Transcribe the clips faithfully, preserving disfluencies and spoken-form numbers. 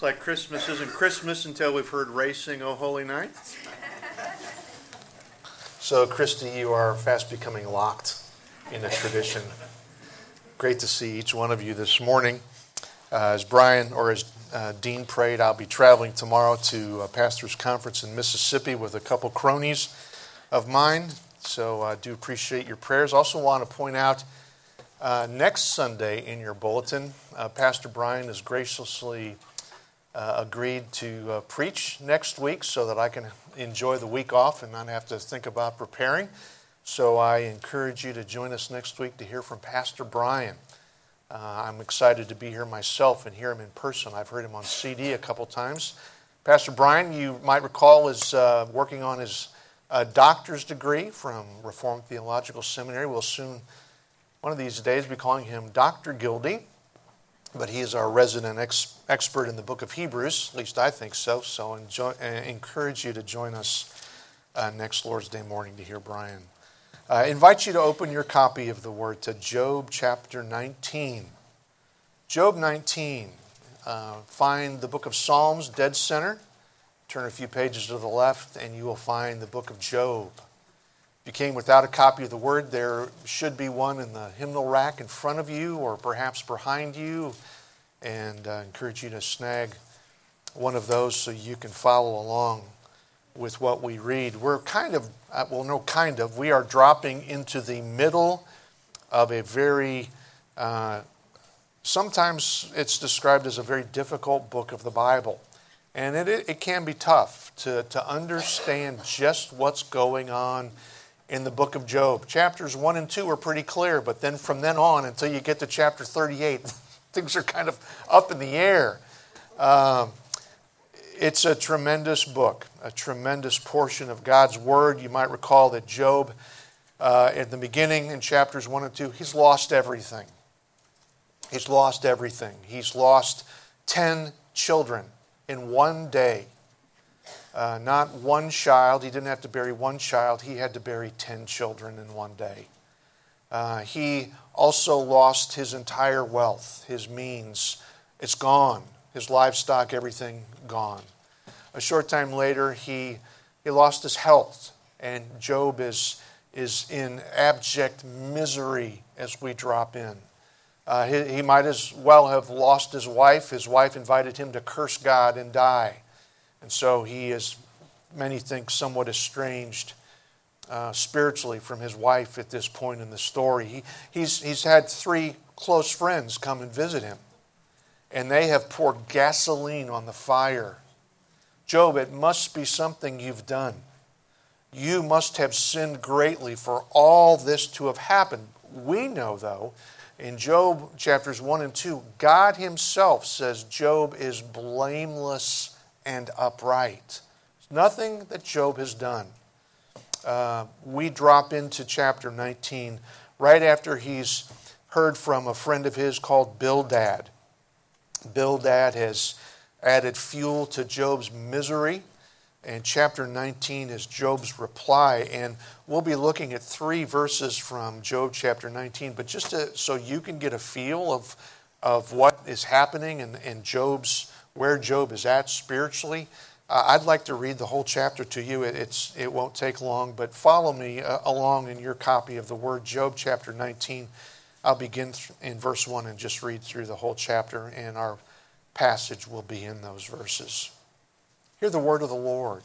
Looks like Christmas isn't Christmas until we've heard Ray sing "O Holy Night." So, Christy, you are fast becoming locked in a tradition. Great to see each one of you this morning. Uh, as Brian or as uh, Dean prayed, I'll be traveling tomorrow to a pastor's conference in Mississippi with a couple cronies of mine. So I do appreciate your prayers. Also want to point out uh, next Sunday in your bulletin, uh, Pastor Brian has graciously uh, agreed to uh, preach next week so that I can enjoy the week off and not have to think about preparing. So I encourage you to join us next week to hear from Pastor Brian. Uh, I'm excited to be here myself and hear him in person. I've heard him on C D a couple times. Pastor Brian, you might recall, is uh, working on his uh, doctor's degree from Reformed Theological Seminary. We'll soon, one of these days, be calling him Doctor Gildy, but he is our resident ex- expert in the book of Hebrews, at least I think so. So enjoy, uh, encourage you to join us uh, next Lord's Day morning to hear Brian. I uh, invite you to open your copy of the Word to Job chapter nineteen. Job nineteen. Uh, find the book of Psalms, dead center. Turn a few pages to the left and you will find the book of Job. If you came without a copy of the Word, there should be one in the hymnal rack in front of you or perhaps behind you. And I uh, encourage you to snag one of those so you can follow along with what we read. We're kind of, well, no, kind of, we are dropping into the middle of a very, uh, sometimes it's described as a very difficult book of the Bible. And it it can be tough to, to understand just what's going on in the book of Job. Chapters one and two are pretty clear, but then from then on until you get to chapter thirty-eight, things are kind of up in the air. Um, It's a tremendous book, a tremendous portion of God's Word. You might recall that Job, uh, at the beginning in chapters one and two, he's lost everything. He's lost everything. He's lost ten children in one day. Uh, not one child. He didn't have to bury one child. He had to bury ten children in one day. Uh, he also lost his entire wealth, his means. It's gone. His livestock, everything gone. A short time later, he he lost his health, and Job is is in abject misery as we drop in. Uh, he, he might as well have lost his wife. His wife invited him to curse God and die, and so he is, many think, somewhat estranged uh, spiritually from his wife at this point in the story. He he's he's had three close friends come and visit him, and they have poured gasoline on the fire. Job, it must be something you've done. You must have sinned greatly for all this to have happened. We know, though, in Job chapters one and two, God himself says Job is blameless and upright. There's nothing that Job has done. Uh, we drop into chapter nineteen right after he's heard from a friend of his called Bildad. Bildad has added fuel to Job's misery, and chapter nineteen is Job's reply. And we'll be looking at three verses from Job chapter nineteen, but just to, so you can get a feel of, of what is happening and, and Job's, where Job is at spiritually, uh, I'd like to read the whole chapter to you. It, it's, it won't take long, but follow me uh, along in your copy of the Word, Job chapter nineteen. I'll begin in verse one and just read through the whole chapter, and our passage will be in those verses. Hear the word of the Lord.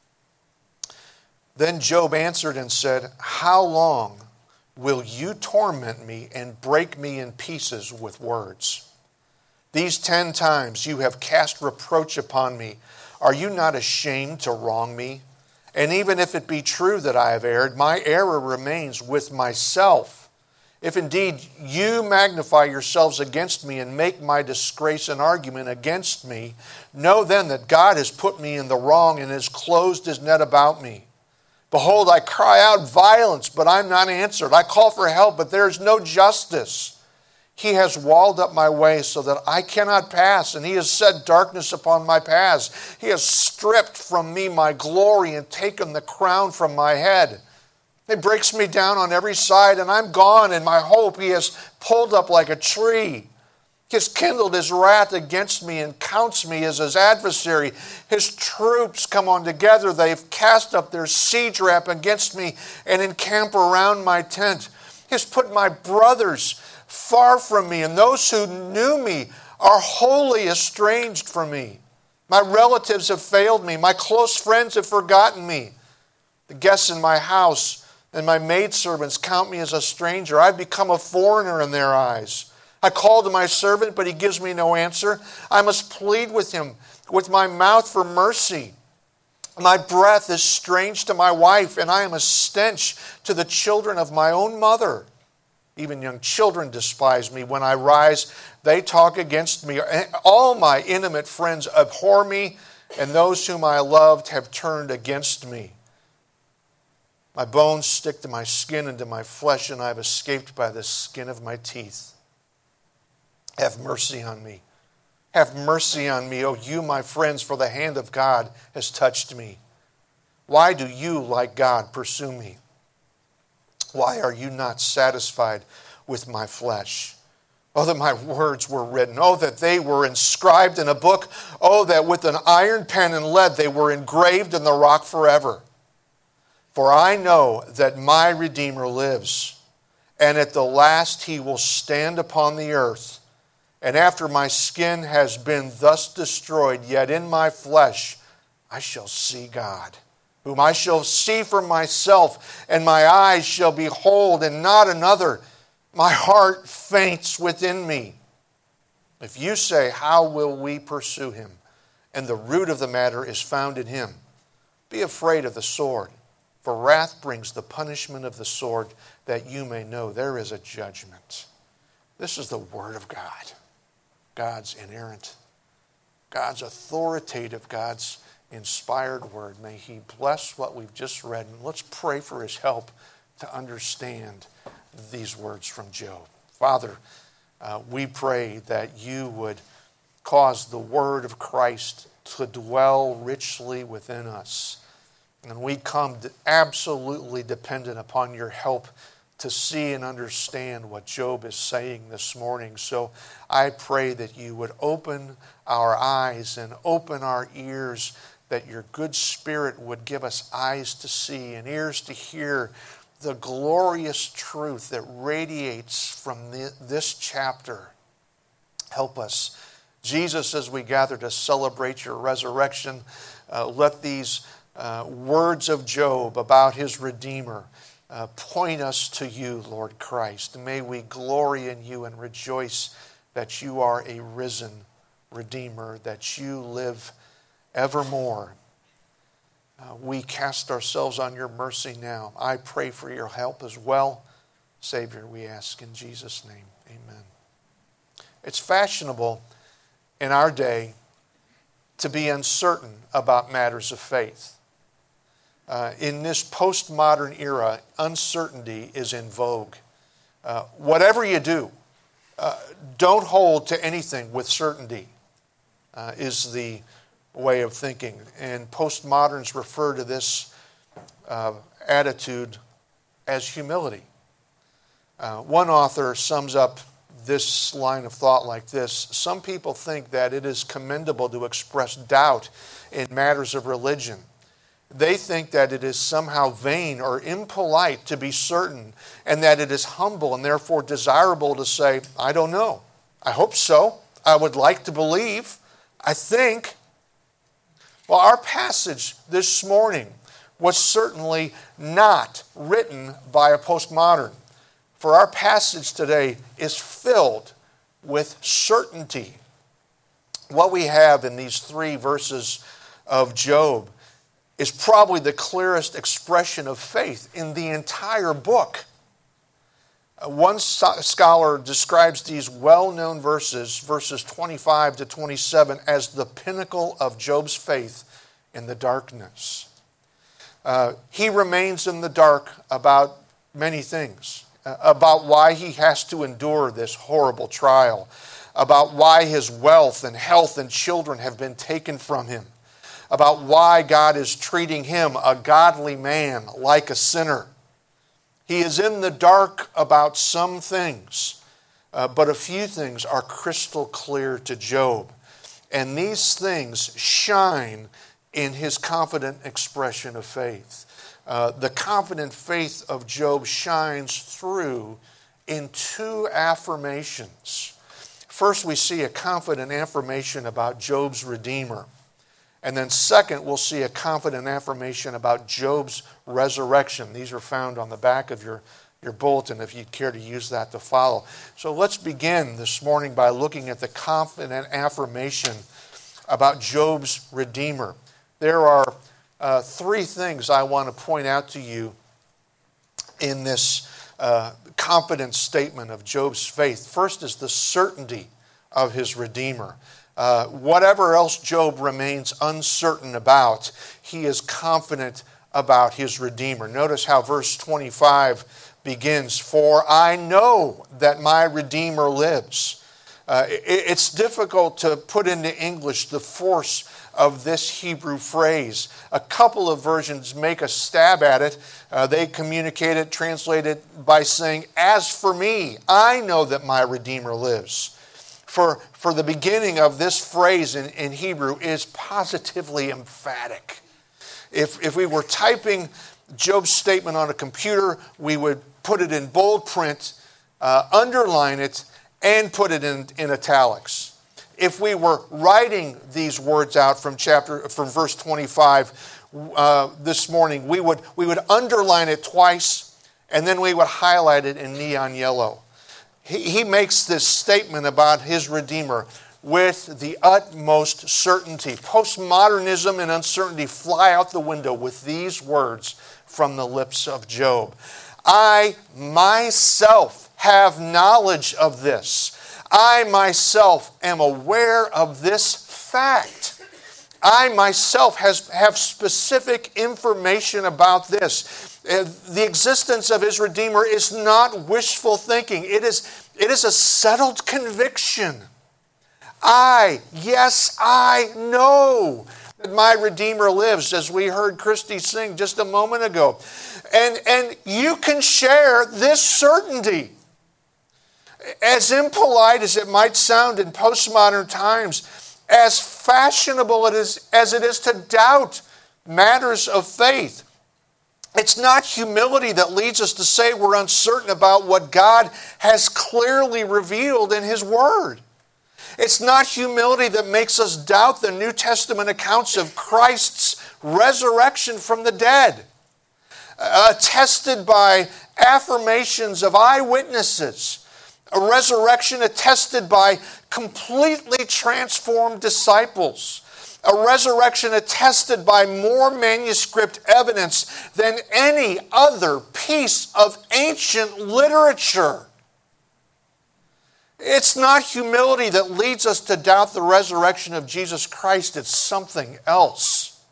Then Job answered and said, "How long will you torment me and break me in pieces with words? These ten times you have cast reproach upon me. Are you not ashamed to wrong me? And even if it be true that I have erred, my error remains with myself. If indeed you magnify yourselves against me and make my disgrace an argument against me, know then that God has put me in the wrong and has closed his net about me. Behold, I cry out violence, but I'm not answered. I call for help, but there is no justice. He has walled up my way so that I cannot pass, and he has set darkness upon my paths. He has stripped from me my glory and taken the crown from my head. It breaks me down on every side, and I'm gone, and my hope he has pulled up like a tree. He has kindled his wrath against me and counts me as his adversary. His troops come on together. They've cast up their siege ramp against me and encamp around my tent. He has put my brothers far from me, and those who knew me are wholly estranged from me. My relatives have failed me. My close friends have forgotten me. The guests in my house and my maidservants count me as a stranger. I've become a foreigner in their eyes. I call to my servant, but he gives me no answer. I must plead with him with my mouth for mercy. My breath is strange to my wife, and I am a stench to the children of my own mother. Even young children despise me. When I rise, they talk against me. All my intimate friends abhor me, and those whom I loved have turned against me. My bones stick to my skin and to my flesh, and I have escaped by the skin of my teeth. Have mercy on me. Have mercy on me, O you, my friends, for the hand of God has touched me. Why do you, like God, pursue me? Why are you not satisfied with my flesh? Oh, that my words were written. Oh, that they were inscribed in a book. Oh, that with an iron pen and lead they were engraved in the rock forever. For I know that my Redeemer lives, and at the last he will stand upon the earth. And after my skin has been thus destroyed, yet in my flesh I shall see God, whom I shall see for myself, and my eyes shall behold, and not another. My heart faints within me. If you say, how will we pursue him? And the root of the matter is found in him. Be afraid of the sword, for wrath brings the punishment of the sword, that you may know there is a judgment. This is the word of God. God's inerrant, God's authoritative, God's inspired word. May he bless what we've just read. And let's pray for his help to understand these words from Job. Father, uh, we pray that you would cause the word of Christ to dwell richly within us. And we come absolutely dependent upon your help to see and understand what Job is saying this morning. So I pray that you would open our eyes and open our ears, that your good Spirit would give us eyes to see and ears to hear the glorious truth that radiates from this chapter. Help us. Jesus, as we gather to celebrate your resurrection, uh, let these uh, words of Job about his Redeemer Uh, point us to you, Lord Christ. May we glory in you and rejoice that you are a risen Redeemer, that you live evermore. Uh, we cast ourselves on your mercy now. I pray for your help as well. Savior, we ask in Jesus' name. Amen. It's fashionable in our day to be uncertain about matters of faith. Uh, in this postmodern era, uncertainty is in vogue. Uh, whatever you do, uh, don't hold to anything with certainty, uh, is the way of thinking. And postmoderns refer to this uh, attitude as humility. Uh, one author sums up this line of thought like this: some people think that it is commendable to express doubt in matters of religion. They think that it is somehow vain or impolite to be certain, and that it is humble and therefore desirable to say, I don't know. I hope so. I would like to believe. I think. Well, our passage this morning was certainly not written by a postmodern. For our passage today is filled with certainty. What we have in these three verses of Job is probably the clearest expression of faith in the entire book. One scholar describes these well-known verses, verses twenty-five to twenty-seven, as the pinnacle of Job's faith in the darkness. Uh, he remains in the dark about many things, uh, about why he has to endure this horrible trial, about why his wealth and health and children have been taken from him, about why God is treating him, a godly man, like a sinner. He is in the dark about some things, uh, but a few things are crystal clear to Job. And these things shine in his confident expression of faith. Uh, the confident faith of Job shines through in two affirmations. First, we see a confident affirmation about Job's Redeemer. And then second, we'll see a confident affirmation about Job's resurrection. These are found on the back of your, your bulletin if you'd care to use that to follow. So let's begin this morning by looking at the confident affirmation about Job's Redeemer. There are uh, three things I want to point out to you in this uh, confident statement of Job's faith. First is the certainty of his Redeemer. Uh, whatever else Job remains uncertain about, he is confident about his Redeemer. Notice how verse twenty-five begins, "For I know that my Redeemer lives." Uh, it, it's difficult to put into English the force of this Hebrew phrase. A couple of versions make a stab at it. Uh, they communicate it, translate it by saying, "As for me, I know that my Redeemer lives." For, for the beginning of this phrase in, in Hebrew is positively emphatic. If, if we were typing Job's statement on a computer, we would put it in bold print, uh, underline it, and put it in, in italics. If we were writing these words out from chapter from verse twenty-five uh, this morning, we would we would underline it twice, and then we would highlight it in neon yellow. He, he makes this statement about his Redeemer with the utmost certainty. Postmodernism and uncertainty fly out the window with these words from the lips of Job. "I myself have knowledge of this. I myself am aware of this fact. I myself has, have specific information about this." The existence of his Redeemer is not wishful thinking. It is, it is a settled conviction. I, yes, I know that my Redeemer lives, as we heard Christy sing just a moment ago. And, and you can share this certainty. As impolite as it might sound in postmodern times, as fashionable it is, as it is to doubt matters of faith, it's not humility that leads us to say we're uncertain about what God has clearly revealed in His Word. It's not humility that makes us doubt the New Testament accounts of Christ's resurrection from the dead, attested by affirmations of eyewitnesses, a resurrection attested by completely transformed disciples, a resurrection attested by more manuscript evidence than any other piece of ancient literature. It's not humility that leads us to doubt the resurrection of Jesus Christ. It's something else.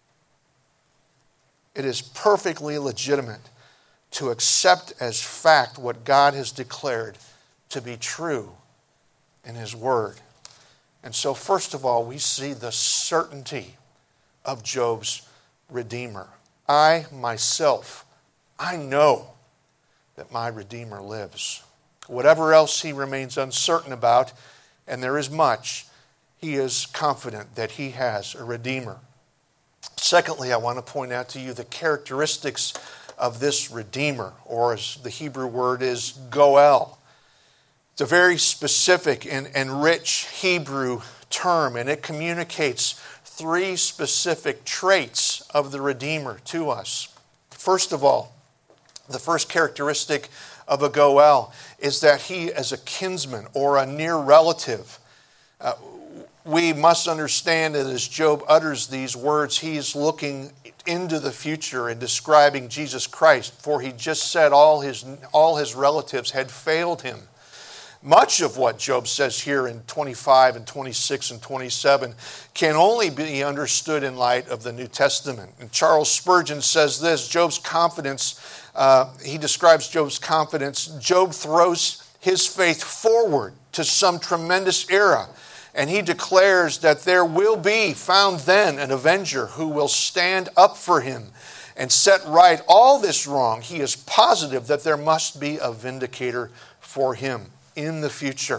It is perfectly legitimate to accept as fact what God has declared to be true in His Word. And so, first of all, we see the certainty of Job's Redeemer. I myself, I know that my Redeemer lives. Whatever else he remains uncertain about, and there is much, he is confident that he has a Redeemer. Secondly, I want to point out to you the characteristics of this Redeemer, or as the Hebrew word is, Goel. It's a very specific and, and rich Hebrew term, and it communicates three specific traits of the Redeemer to us. First of all, the first characteristic of a Goel is that he is a kinsman or a near relative. Uh, we must understand that as Job utters these words, he is looking into the future and describing Jesus Christ, for he just said all his, all his relatives had failed him. Much of what Job says here in twenty-five and twenty-six and twenty-seven can only be understood in light of the New Testament. And Charles Spurgeon says this, Job's confidence, uh, he describes Job's confidence, Job throws his faith forward to some tremendous era, and he declares that there will be found then an avenger who will stand up for him and set right all this wrong. He is positive that there must be a vindicator for him. in the future.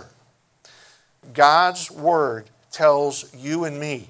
God's word tells you and me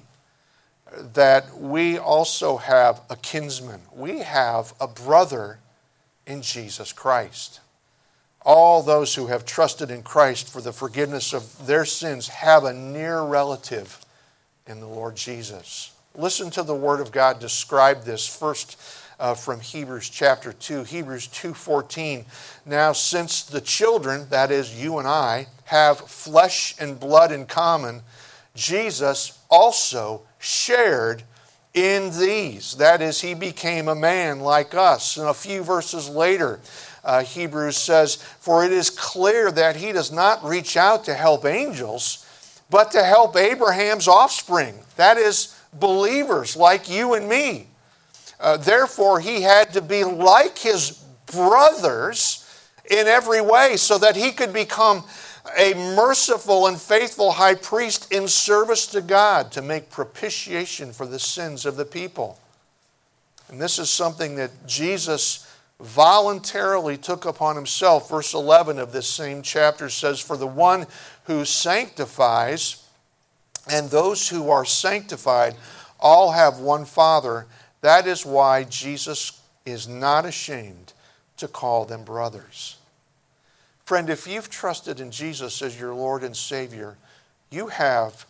that we also have a kinsman. We have a brother in Jesus Christ. All those who have trusted in Christ for the forgiveness of their sins have a near relative in the Lord Jesus. Listen to the Word of God describe this first uh, from Hebrews chapter two. Hebrews two fourteen. Now since the children, that is you and I, have flesh and blood in common, Jesus also shared in these. That is, he became a man like us. And a few verses later, uh, Hebrews says, for it is clear that he does not reach out to help angels, but to help Abraham's offspring. That is, believers like you and me. Uh, therefore, he had to be like his brothers in every way so that he could become a merciful and faithful high priest in service to God to make propitiation for the sins of the people. And this is something that Jesus voluntarily took upon himself. Verse eleven of this same chapter says, for the one who sanctifies and those who are sanctified all have one Father. That is why Jesus is not ashamed to call them brothers. Friend, if you've trusted in Jesus as your Lord and Savior, you have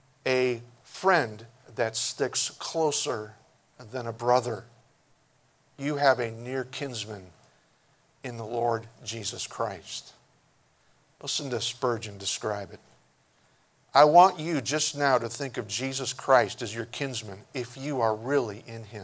a friend that sticks closer than a brother. You have a near kinsman in the Lord Jesus Christ. Listen to Spurgeon describe it. I want you just now to think of Jesus Christ as your kinsman if you are really in him.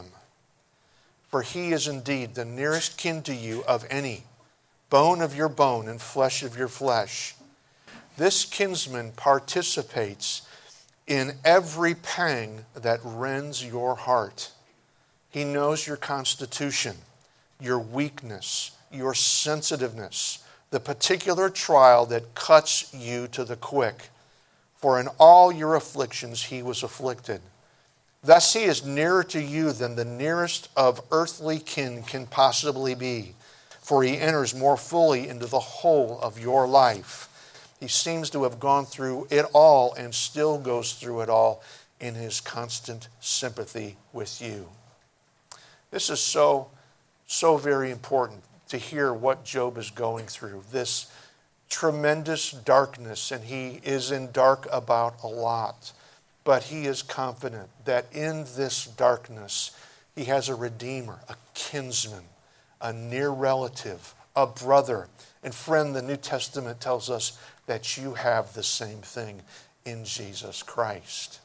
For he is indeed the nearest kin to you of any, bone of your bone and flesh of your flesh. This kinsman participates in every pang that rends your heart. He knows your constitution, your weakness, your sensitiveness, the particular trial that cuts you to the quick. For in all your afflictions he was afflicted. Thus he is nearer to you than the nearest of earthly kin can possibly be. For he enters more fully into the whole of your life. He seems to have gone through it all and still goes through it all in his constant sympathy with you. This is so, so very important to hear what Job is going through. This tremendous darkness, and he is in dark about a lot. But he is confident that in this darkness, he has a redeemer, a kinsman, a near relative, a brother. And friend, the New Testament tells us that you have the same thing in Jesus Christ.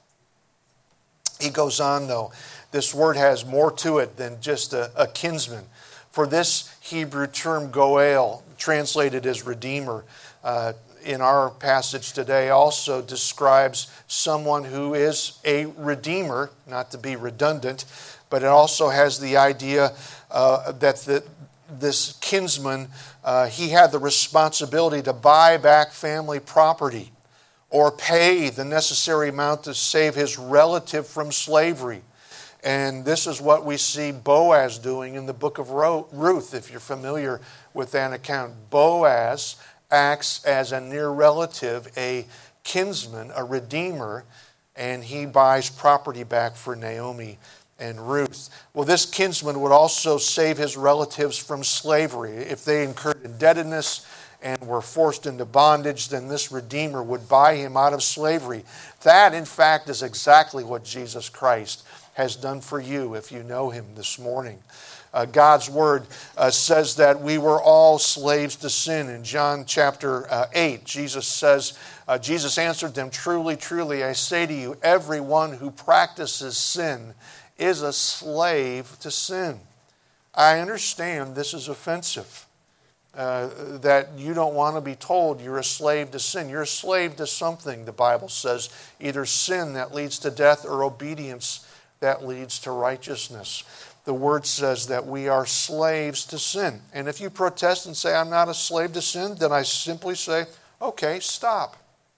He goes on, though. This word has more to it than just a, a kinsman. For this Hebrew term, goel, translated as redeemer, uh, in our passage today also describes someone who is a redeemer, not to be redundant, but it also has the idea uh, that the, this kinsman, uh, he had the responsibility to buy back family property or pay the necessary amount to save his relative from slavery. And this is what we see Boaz doing in the book of Ruth, if you're familiar with that account. Boaz acts as a near relative, a kinsman, a redeemer, and he buys property back for Naomi and Ruth. Well, this kinsman would also save his relatives from slavery. If they incurred indebtedness and were forced into bondage, then this redeemer would buy him out of slavery. That, in fact, is exactly what Jesus Christ has done for you if you know him this morning. Uh, God's word uh, says that we were all slaves to sin. In John chapter uh, eight, Jesus says, uh, Jesus answered them, truly, truly, I say to you, everyone who practices sin is a slave to sin. I understand this is offensive, uh, that you don't want to be told you're a slave to sin. You're a slave to something, the Bible says, either sin that leads to death or obedience that leads to righteousness. The word says that we are slaves to sin. And if you protest and say, I'm not a slave to sin, then I simply say, okay, stop.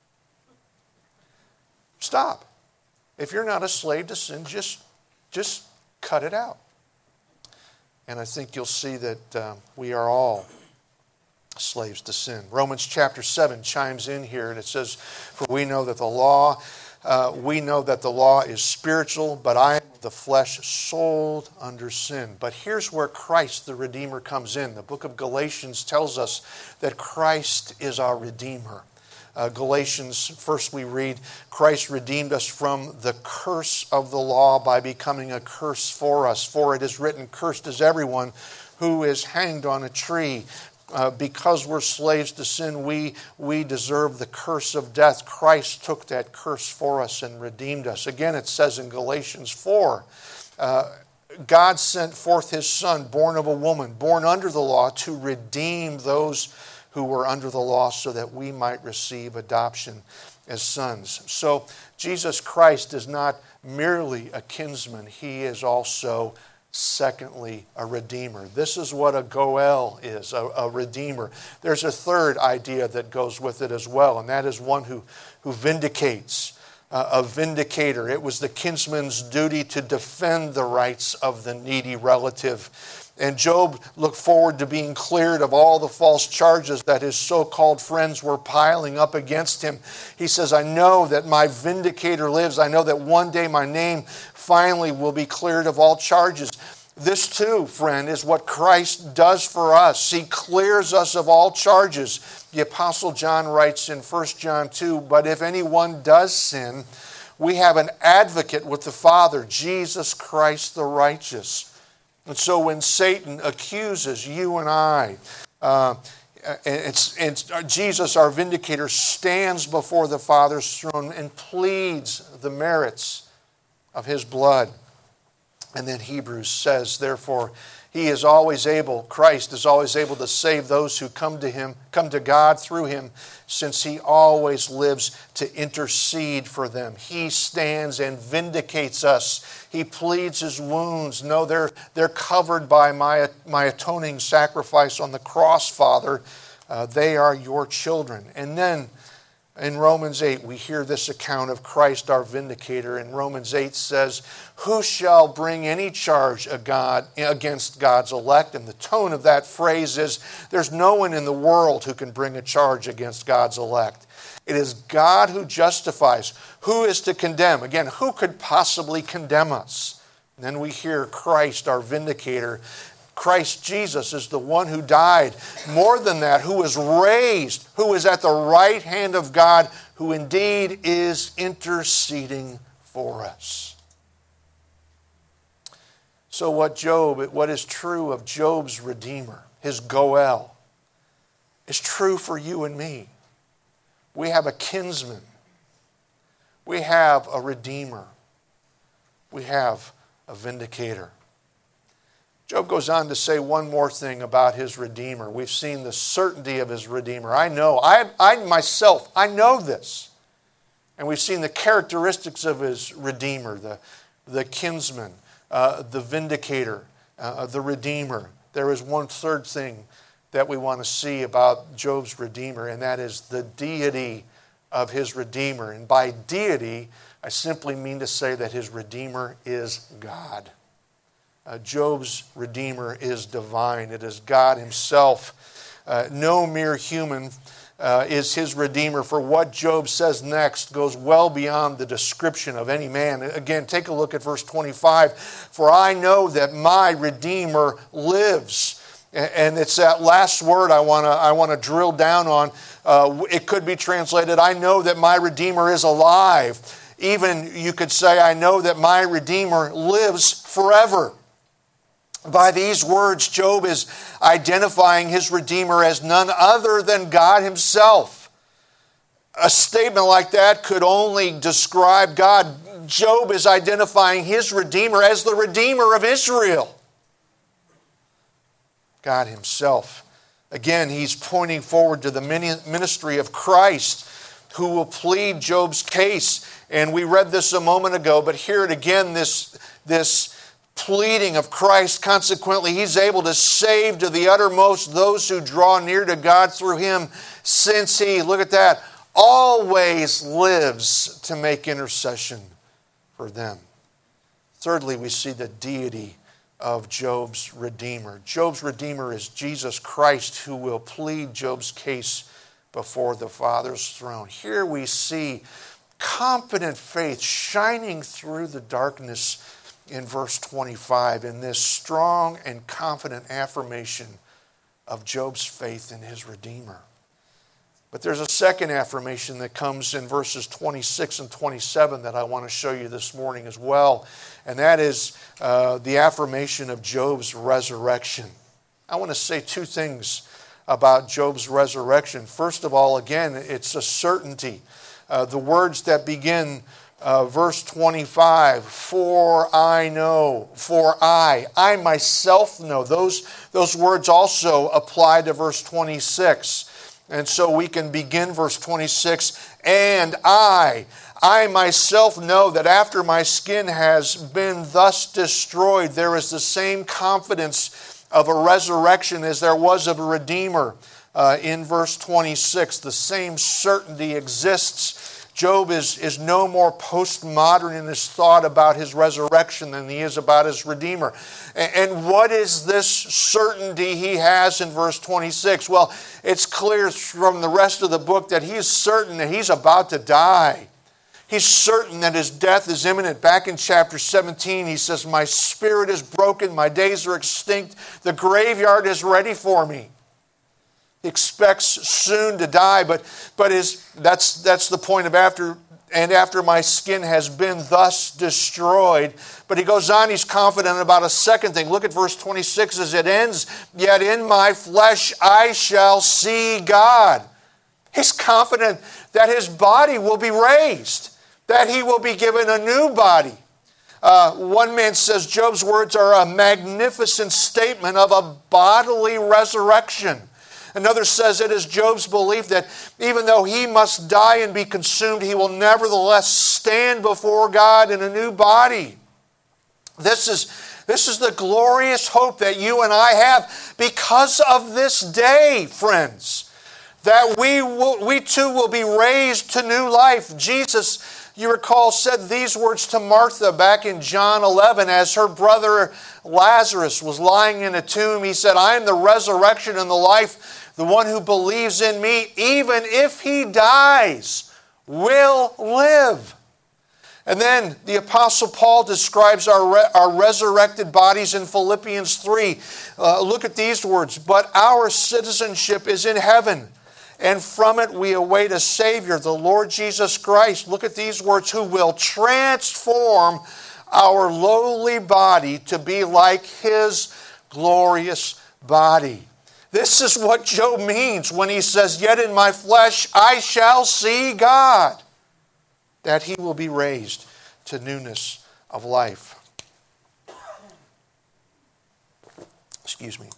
Stop. If you're not a slave to sin, just, just cut it out. And I think you'll see that uh, we are all slaves to sin. Romans chapter seven chimes in here, and it says, "For we know that the law, uh, we know that the law is spiritual, but I am of the flesh, sold under sin." But here's where Christ the Redeemer comes in. The book of Galatians tells us that Christ is our Redeemer. Uh, Galatians, first we read, "Christ redeemed us from the curse of the law by becoming a curse for us. For it is written, cursed is everyone who is hanged on a tree." Uh, because we're slaves to sin, we, we deserve the curse of death. Christ took that curse for us and redeemed us. Again, it says in Galatians four, uh, God sent forth His Son, born of a woman, born under the law, to redeem those who were under the law so that we might receive adoption as sons. So Jesus Christ is not merely a kinsman. He is also, secondly, a redeemer. This is what a goel is, a, a redeemer. There's a third idea that goes with it as well, and that is one who, who vindicates, uh, a vindicator. It was the kinsman's duty to defend the rights of the needy relative. And Job looked forward to being cleared of all the false charges that his so-called friends were piling up against him. He says, "I know that my vindicator lives. I know that one day my name finally will be cleared of all charges." This too, friend, is what Christ does for us. He clears us of all charges. The Apostle John writes in First John two, "But if anyone does sin, we have an advocate with the Father, Jesus Christ the righteous." And so when Satan accuses you and I, uh, it's, it's, Jesus, our vindicator, stands before the Father's throne and pleads the merits of His blood. And then Hebrews says, therefore, He is always able, Christ is always able to save those who come to Him, come to God through Him, since He always lives to intercede for them. He stands and vindicates us. He pleads His wounds. No, they're, they're covered by my, my atoning sacrifice on the cross, Father. Uh, they are your children. And then in Romans eight, we hear this account of Christ our vindicator. And Romans eight says, "Who shall bring any charge against God's elect?" And the tone of that phrase is, there's no one in the world who can bring a charge against God's elect. It is God who justifies. Who is to condemn? Again, who could possibly condemn us? And then we hear Christ our vindicator. Christ Jesus is the one who died. More than that, who was raised, who is at the right hand of God, who indeed is interceding for us. So what Job, what is true of Job's Redeemer, his Goel, is true for you and me. We have a kinsman. We have a Redeemer. We have a vindicator. Job goes on to say one more thing about his Redeemer. We've seen the certainty of his Redeemer. I know, I, I myself, I know this. And we've seen the characteristics of his Redeemer, the, the kinsman, uh, the vindicator, uh, the Redeemer. There is one third thing that we want to see about Job's Redeemer, and that is the deity of his Redeemer. And by deity, I simply mean to say that his Redeemer is God. Uh, Job's Redeemer is divine. It is God Himself. Uh, no mere human uh, is his Redeemer, for what Job says next goes well beyond the description of any man. Again, take a look at verse twenty-five. "For I know that my Redeemer lives." And it's that last word I want to I want to drill down on. Uh, it could be translated, "I know that my Redeemer is alive." Even you could say, "I know that my Redeemer lives forever." By these words, Job is identifying his Redeemer as none other than God Himself. A statement like that could only describe God. Job is identifying his Redeemer as the Redeemer of Israel. God Himself. Again, he's pointing forward to the ministry of Christ, who will plead Job's case. And we read this a moment ago, but hear it again, this, this pleading of Christ. Consequently, He's able to save to the uttermost those who draw near to God through Him, since He, look at that, always lives to make intercession for them. Thirdly, we see the deity of Job's Redeemer. Job's Redeemer is Jesus Christ, who will plead Job's case before the Father's throne. Here we see confident faith shining through the darkness in verse twenty-five, in this strong and confident affirmation of Job's faith in his Redeemer. But there's a second affirmation that comes in verses twenty-six and twenty-seven that I want to show you this morning as well, and that is uh, the affirmation of Job's resurrection. I want to say two things about Job's resurrection. First of all, again, it's a certainty. Uh, the words that begin uh, verse twenty-five, for I know, for I, I myself know. Those, those words also apply to verse twenty-six. And so we can begin verse twenty-six, and I, I myself know that after my skin has been thus destroyed, there is the same confidence of a resurrection as there was of a Redeemer. Uh, in verse twenty-six, the same certainty exists. Job is, is no more postmodern in his thought about his resurrection than he is about his Redeemer. And, and what is this certainty he has in verse twenty-six? Well, it's clear from the rest of the book that he is certain that he's about to die. He's certain that his death is imminent. Back in chapter seventeen, he says, my spirit is broken, my days are extinct, the graveyard is ready for me. He expects soon to die, but, but his, that's, that's the point of after, and after my skin has been thus destroyed. But he goes on, he's confident about a second thing. Look at verse twenty-six as it ends. Yet in my flesh I shall see God. He's confident that his body will be raised, that he will be given a new body. Uh, one man says Job's words are a magnificent statement of a bodily resurrection. Another says it is Job's belief that even though he must die and be consumed, he will nevertheless stand before God in a new body. This is, this is the glorious hope that you and I have because of this day, friends, that we will, we too will be raised to new life. Jesus, you recall, said these words to Martha back in John eleven as her brother Lazarus was lying in a tomb. He said, I am the resurrection and the life. The one who believes in me, even if he dies, will live. And then the Apostle Paul describes our, re- our resurrected bodies in Philippians three. Uh, look at these words. But our citizenship is in heaven, and from it we await a Savior, the Lord Jesus Christ. Look at these words, who will transform our lowly body to be like his glorious body. This is what Job means when he says, yet in my flesh I shall see God, that he will be raised to newness of life. Excuse me.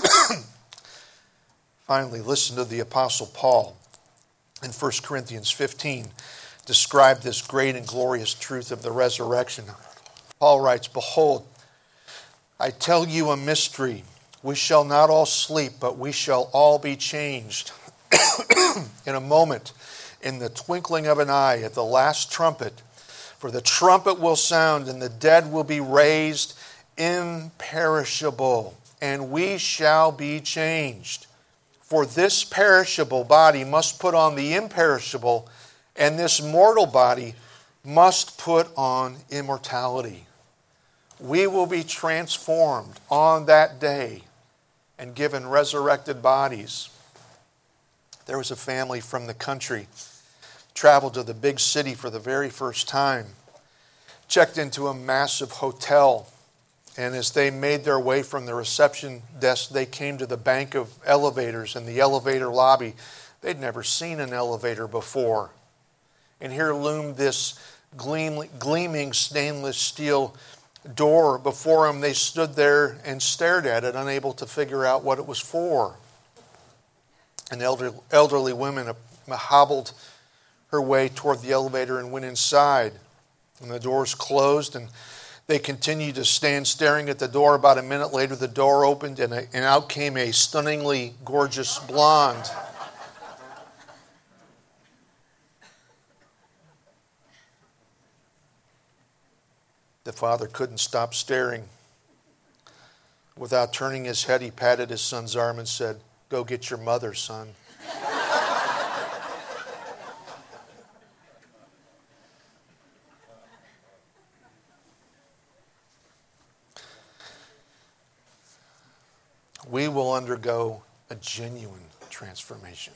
Finally, listen to the Apostle Paul in First Corinthians fifteen describe this great and glorious truth of the resurrection. Paul writes, behold, I tell you a mystery. We shall not all sleep, but we shall all be changed in a moment, in the twinkling of an eye, at the last trumpet. For the trumpet will sound, and the dead will be raised imperishable, and we shall be changed. For this perishable body must put on the imperishable, and this mortal body must put on immortality. We will be transformed on that day and given resurrected bodies. There was a family from the country, traveled to the big city for the very first time, checked into a massive hotel, and as they made their way from the reception desk, they came to the bank of elevators and the elevator lobby. They'd never seen an elevator before. And here loomed this gleam, gleaming stainless steel door before them. They stood there and stared at it, unable to figure out what it was for. An elder, elderly woman hobbled her way toward the elevator and went inside. And the doors closed, and they continued to stand staring at the door. About a minute later, the door opened, and, a, and out came a stunningly gorgeous blonde. The father couldn't stop staring. Without turning his head, he patted his son's arm and said, "Go get your mother, son." We will undergo a genuine transformation.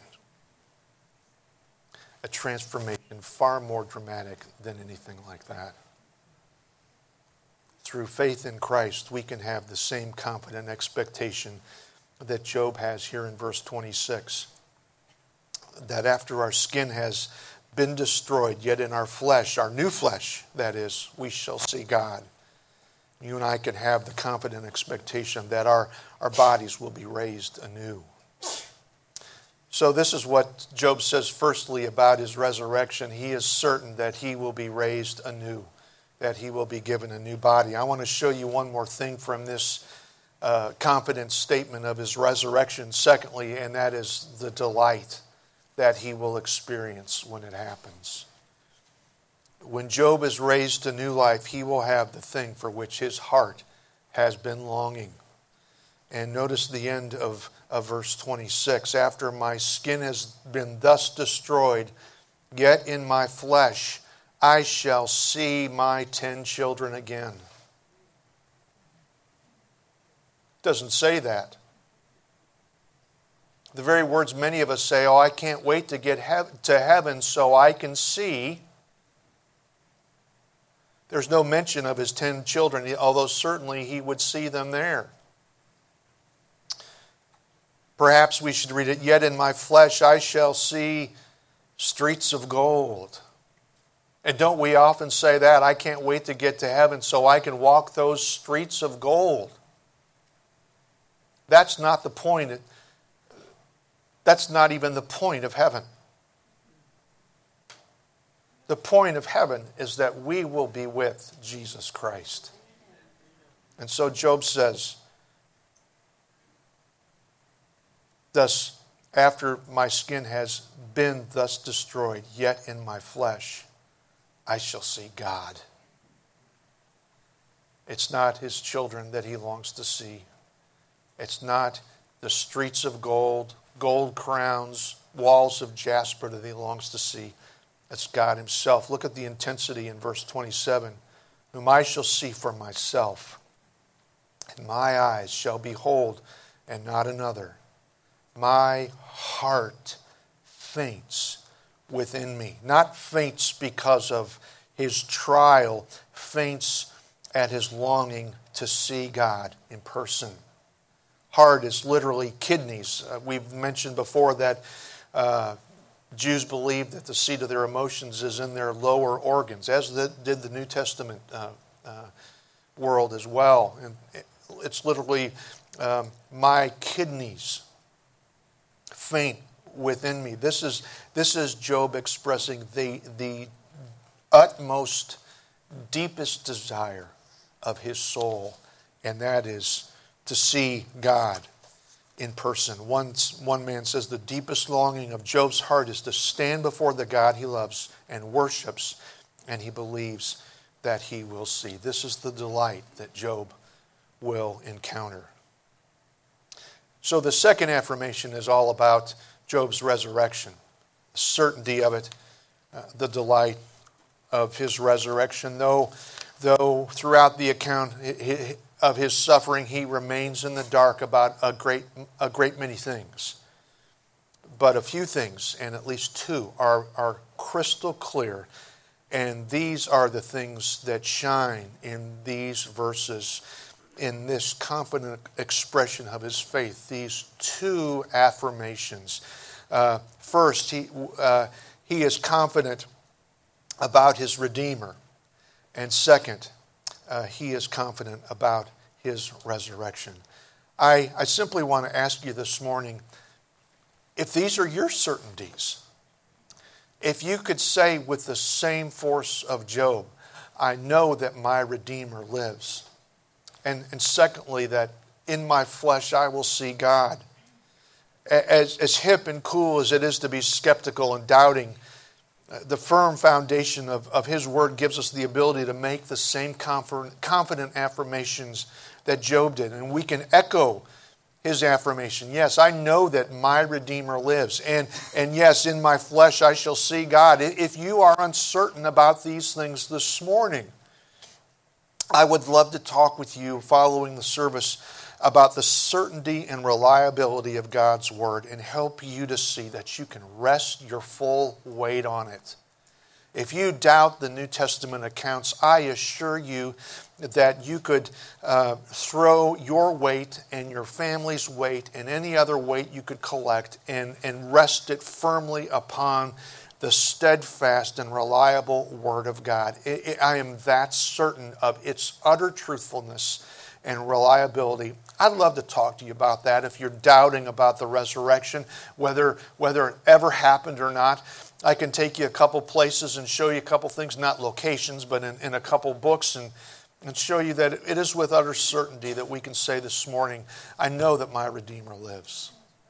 A transformation far more dramatic than anything like that. Through faith in Christ, we can have the same confident expectation that Job has here in verse twenty-six. That after our skin has been destroyed, yet in our flesh, our new flesh, that is, we shall see God. You and I can have the confident expectation that our, our bodies will be raised anew. So this is what Job says firstly about his resurrection. He is certain that he will be raised anew, that he will be given a new body. I want to show you one more thing from this uh, confident statement of his resurrection, secondly, and that is the delight that he will experience when it happens. When Job is raised to new life, he will have the thing for which his heart has been longing. And notice the end of, of verse twenty-six. After my skin has been thus destroyed, yet in my flesh I shall see my ten children again. Doesn't say that. The very words many of us say, "Oh, I can't wait to get hev- to heaven so I can see." There's no mention of his ten children, although certainly he would see them there. Perhaps we should read it, "Yet in my flesh I shall see streets of gold." And don't we often say that? I can't wait to get to heaven so I can walk those streets of gold. That's not the point. That's not even the point of heaven. The point of heaven is that we will be with Jesus Christ. And so Job says, "Thus, after my skin has been thus destroyed, yet in my flesh I shall see God." It's not his children that he longs to see. It's not the streets of gold, gold crowns, walls of jasper that he longs to see. It's God himself. Look at the intensity in verse twenty-seven. "Whom I shall see for myself, and my eyes shall behold, and not another. My heart faints within me." Not faints because of his trial, faints at his longing to see God in person. Heart is literally kidneys. Uh, we've mentioned before that uh, Jews believe that the seat of their emotions is in their lower organs, as the, did the New Testament uh, uh, world as well. And it's literally um, my kidneys faint within me. This is this is Job expressing the the utmost, deepest desire of his soul, and that is to see God in person. One, one man says the deepest longing of Job's heart is to stand before the God he loves and worships, and he believes that he will see. This is the delight that Job will encounter. So the second affirmation is all about Job's resurrection, the certainty of it, uh, the delight of his resurrection. Though, though throughout the account of his suffering, he remains in the dark about a great, a great many things. But a few things, and at least two, are, are crystal clear. And these are the things that shine in these verses, in this confident expression of his faith, these two affirmations. Uh, first, he, uh, he is confident about his Redeemer. And second, uh, he is confident about his resurrection. I, I simply want to ask you this morning, if these are your certainties, if you could say with the same force of Job, I know that my Redeemer lives. And, and secondly, that in my flesh I will see God. As, as hip and cool as it is to be skeptical and doubting, the firm foundation of, of his word gives us the ability to make the same confident, confident affirmations that Job did. And we can echo his affirmation. Yes, I know that my Redeemer lives. And, and yes, in my flesh I shall see God. If you are uncertain about these things this morning, I would love to talk with you following the service about the certainty and reliability of God's Word and help you to see that you can rest your full weight on it. If you doubt the New Testament accounts, I assure you that you could uh, throw your weight and your family's weight and any other weight you could collect and, and rest it firmly upon the steadfast and reliable Word of God. It, it, I am that certain of its utter truthfulness and reliability. I'd love to talk to you about that if you're doubting about the resurrection, whether, whether it ever happened or not. I can take you a couple places and show you a couple things, not locations, but in, in a couple books, and, and show you that it is with utter certainty that we can say this morning, I know that my Redeemer lives.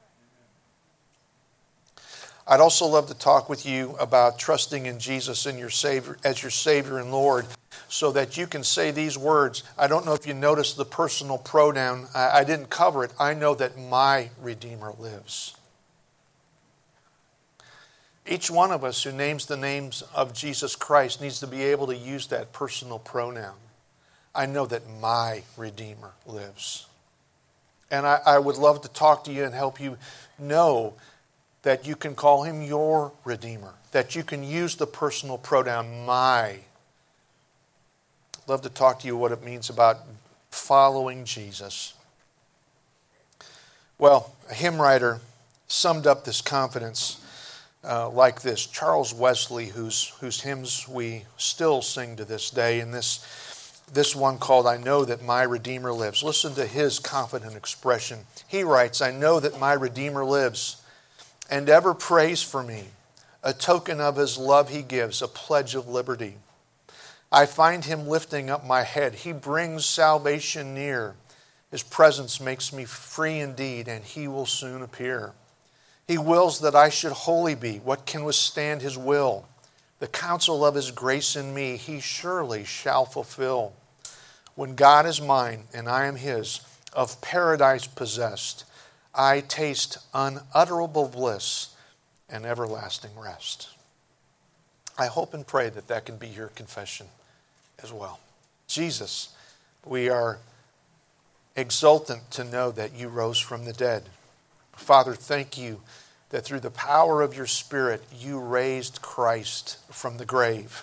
I'd also love to talk with you about trusting in Jesus in your Savior, as your Savior and Lord, so that you can say these words. I don't know if you noticed the personal pronoun. I, I didn't cover it. I know that my Redeemer lives. Each one of us who names the names of Jesus Christ needs to be able to use that personal pronoun. I know that my Redeemer lives. And I, I would love to talk to you and help you know that you can call him your Redeemer, that you can use the personal pronoun my. I'd love to talk to you what it means about following Jesus. Well, a hymn writer summed up this confidence Uh, like this. Charles Wesley, whose whose hymns we still sing to this day, and this this one called I Know That My Redeemer Lives. Listen to his confident expression. He writes, I know that my Redeemer lives and ever prays for me. A token of his love he gives, a pledge of liberty. I find him lifting up my head. He brings salvation near. His presence makes me free indeed, and he will soon appear. He wills that I should wholly be. What can withstand his will? The counsel of his grace in me he surely shall fulfill. When God is mine and I am his, of paradise possessed, I taste unutterable bliss and everlasting rest. I hope and pray that that can be your confession as well. Jesus, we are exultant to know that you rose from the dead. Father, thank you that through the power of your Spirit, you raised Christ from the grave.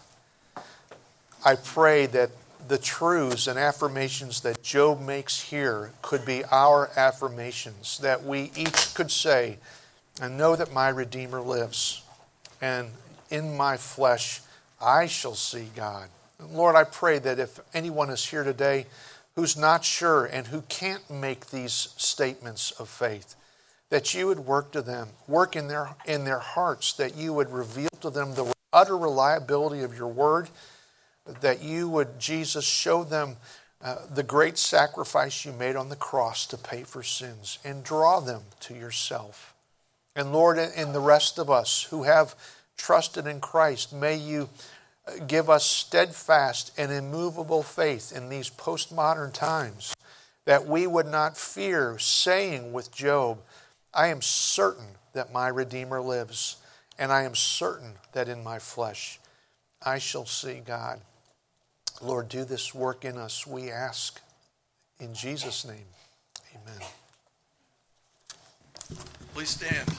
I pray that the truths and affirmations that Job makes here could be our affirmations, that we each could say, I know that my Redeemer lives, and in my flesh I shall see God. Lord, I pray that if anyone is here today who's not sure and who can't make these statements of faith, that you would work to them, work in their in their hearts, that you would reveal to them the utter reliability of your word, that you would, Jesus, show them uh, the great sacrifice you made on the cross to pay for sins, and draw them to yourself. And Lord, in the rest of us who have trusted in Christ, may you give us steadfast and immovable faith in these postmodern times, that we would not fear saying with Job, I am certain that my Redeemer lives, and I am certain that in my flesh I shall see God. Lord, do this work in us, we ask. In Jesus' name, amen. Please stand.